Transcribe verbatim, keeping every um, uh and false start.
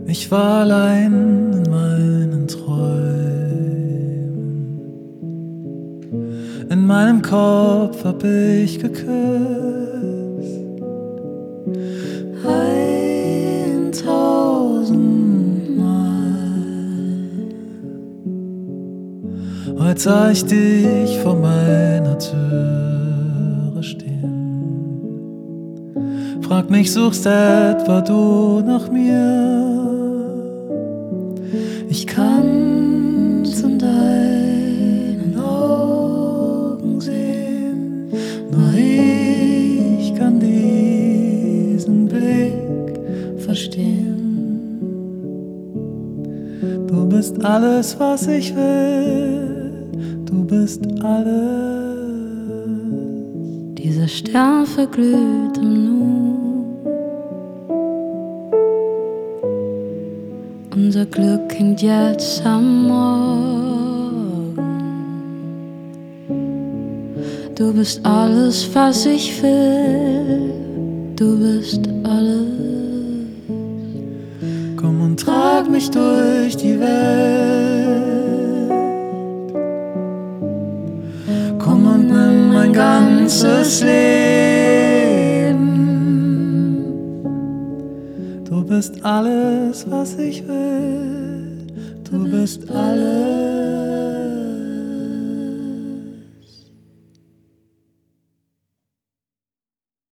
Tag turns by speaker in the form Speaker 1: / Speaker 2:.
Speaker 1: Ich war allein in meinen Träumen. In meinem Kopf hab ich geküsst. Eintausendmal. Heute sah ich dich vor meiner Türe stehen. Frag mich, suchst etwa du nach mir? Ich kann's in deinen Augen sehen, nur ich kann diesen Blick verstehen. Du bist alles, was ich will, du bist alles.
Speaker 2: Dieser Stern verglüht im Nu. Unser Glück hängt jetzt am Morgen. Du bist alles, was ich will. Du bist alles.
Speaker 1: Komm und trag mich durch die Welt. Komm und nimm mein ganzes Leben. Du bist alles, was ich will. Du bist alles.